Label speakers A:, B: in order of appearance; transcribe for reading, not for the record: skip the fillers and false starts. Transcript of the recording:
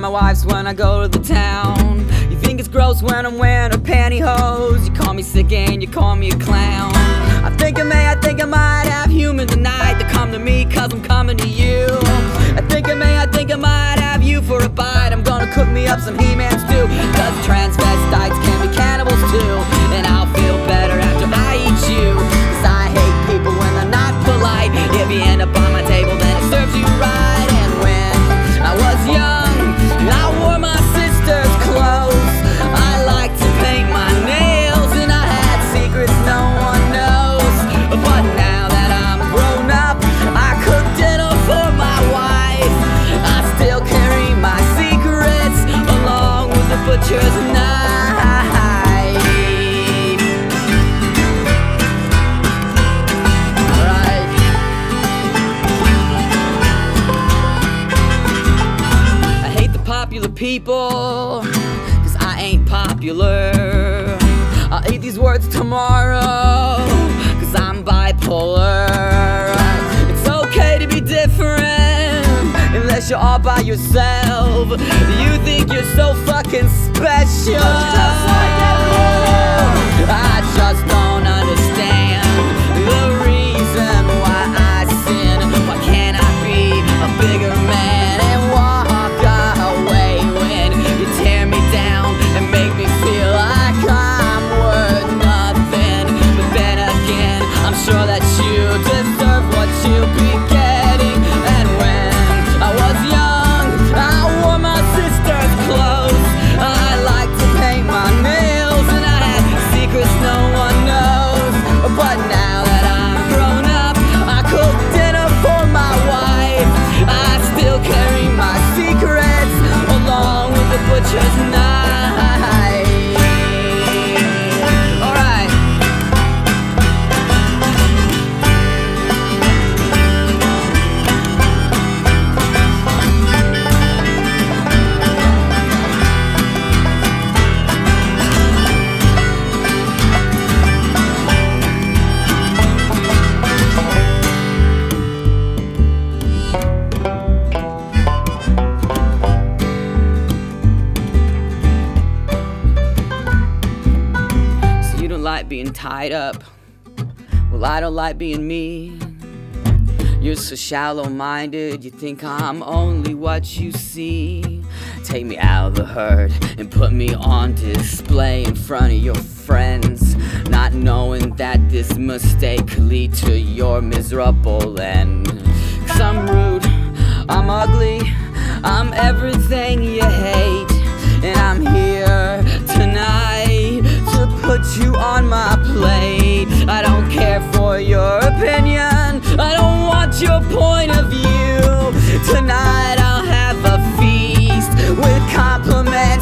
A: my wife's when I go to the town. You think it's gross when I'm wearing her pantyhose. You call me sick and you call me a clown. I think I might have humans tonight to come to me cause I'm coming to you. I think I might have you for a bite. I'm gonna cook me up some He-Man stew, cause transvestites can be cannibals too. And I'll feel better after I eat you, cause I hate people when they're not polite. If you end up on my table then it serves you right. And when I was young I wore my sister's clothes. I like to paint my nails and I had secrets no one knows. But now that I'm grown up I cook dinner for my wife. I still carry my secrets along with the butcher's knife. Popular people, cause I ain't popular. I'll eat these words tomorrow, cause I'm bipolar. It's okay to be different, unless you're all by yourself. You think you're so fucking special. I just don't understand the reason why I sin. Why can't I be a bigger man and walk away when you tear me down and make me feel like I'm worth nothing? But then again, I'm sure that you deserve what you'll be getting. And when I was young, I wore my sister's clothes. I like to paint my nails and I had secrets no one knows. But now that I'm grown up, I cook dinner for my wife. I still carry my secrets along with the butcher's knife. Alright. Like being tied up, well I don't like being me. You're so shallow-minded, you think I'm only what you see. Take me out of the herd and put me on display in front of your friends, not knowing that this mistake could lead to your miserable end. Cause I'm rude, I'm ugly, I'm everything you hate. And I'm here tonight to put you on my plate. I don't care for your opinion, I don't want your point of view. Tonight I'll have a feast with compliments